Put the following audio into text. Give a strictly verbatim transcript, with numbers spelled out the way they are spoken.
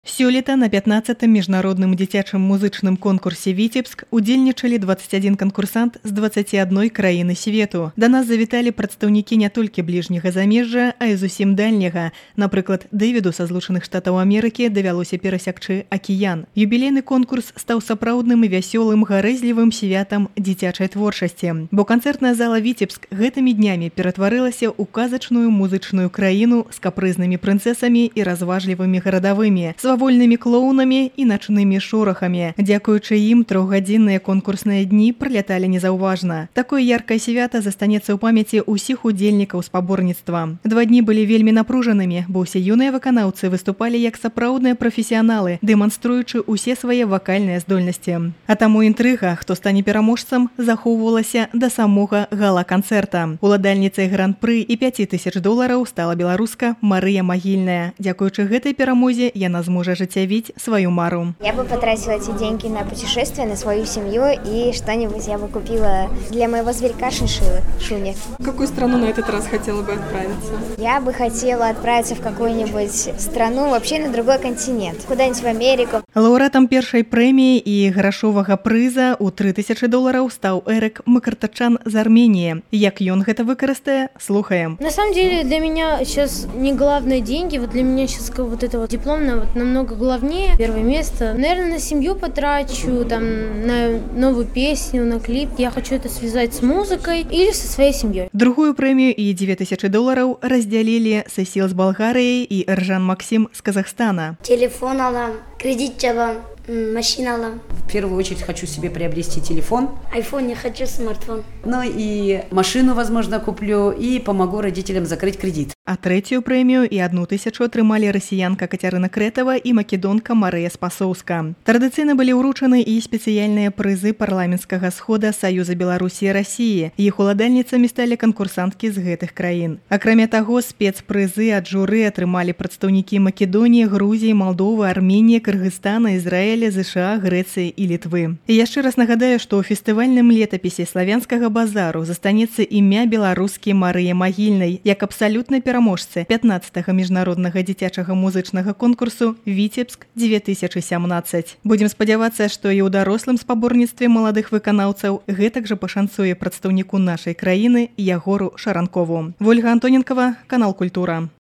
Сёлета на пятнадцатым міжнародным дзіцячым музычным конкурсе «Віцебск» удзельнічалі дваццаць адзін канкурсант з дваццаці адной краіны свету. Да нас завіталі прадстаўнікі не толькі бліжняга замежжа, а і зусім дальняга. Напрыклад, Дэвіду са Злучаных Штатаў Амерыкі давялося перасякчы акіян. Юбілейны конкурс стаў сапраўдным і вясёлым, гарэзлівым святам дзіцячай творчасці. Бо канцэртная зала «Віцебск» гэтымі днямі ператварылася ў казачную музычную краіну з капрызнымі прынцэсамі і разважлівымі гарадавымі, свавольнымі клоунамі і начнымі шорахамі. Дзякуючы ім трохгадзінныя конкурсныя дні праляталі незаўважна. Такое яркае свята застанецца ў памяці ўсіх удзельнікаў спаборніцтва. Два дні былі вельмі напружанымі, бо ўсе юныя выканаўцы выступалі як сапраўдныя прафесіяналы, дэманструючы ўсе свае вакальныя здольнасці. А таму інтрыга, хто стане пераможцам, захоўвалася да самога гала-канцэрта. Уладальніцай гран-пры і пяці тысяч долараў стала беларуска Марыя Магільная. Дзякуючы гэтай перамозе яна зможа ажыццявіць свою мару. Я бы потратила эти деньги на путешествие, на свою семью, и что-нибудь я бы купила для моего зверька Шиншиллы, Шуни. В какую страну на этот раз хотела бы отправиться? Я бы хотела отправиться в какую-нибудь страну, вообще на другой континент, куда-нибудь в Америку. Лаўрэатам першай прэміі і грашовага прыза ў тры тысячы долараў стаў Эрык Макартачан з Арменіі. Як ён гэта выкарыстае, слухаем. На самом деле для меня сейчас не главное деньги, вот для меня сейчас вот это вот дипломное вот намного главнее. Первое место. Наверное, на семью потрачу, там, на новую песню, на клип. Я хочу это связать с музыкой или со своей семьей. Другую прэмію і дзве тысячы долараў раздзялілі Сесіл з Балгарыі і Эржан Максим з Казахстана. Телефон алам, кредит жабам, машина алам. В первую очередь хочу себе приобрести телефон. Айфон, не хочу смартфон. Ну и машину, возможно, куплю и помогу родителям закрыть кредит. А трэцюю прэмію і одну тысячу атрымалі расіянка Кацярына Крэтава і македонка Марыя Спасоўска. Традыцыйна былі ўручаны і спецыяльныя прызы парламенцкага схода Саюза Беларусі і Расіі. Іх уладальніцамі сталі канкурсанткі з гэтых краін. Акрамя таго, спецпрызы ад журы атрымалі прадстаўнікі Македоніі, Грузіі, Малдовы, Арменіі, Кыргызстана, Ізраіля, ЗША, Грэцыі і Літвы. І яшчэ раз нагадаю, што ў фестывальным летапісе славянскага базару застанецца імя беларускі Марыі Магільнай, як абсалютна пераможцы пятнадцатага міжнароднага дзіцячага музычнага конкурсу «Віцебск дзве тысячы сямнаццаць». Будзем спадзявацца, што і ў дарослым спаборніцтве маладых выканаўцаў гэтак жа пашанцуе прадстаўніку нашай краіны Ягору Шаранкову. Вольга Антоненкова, канал Культура.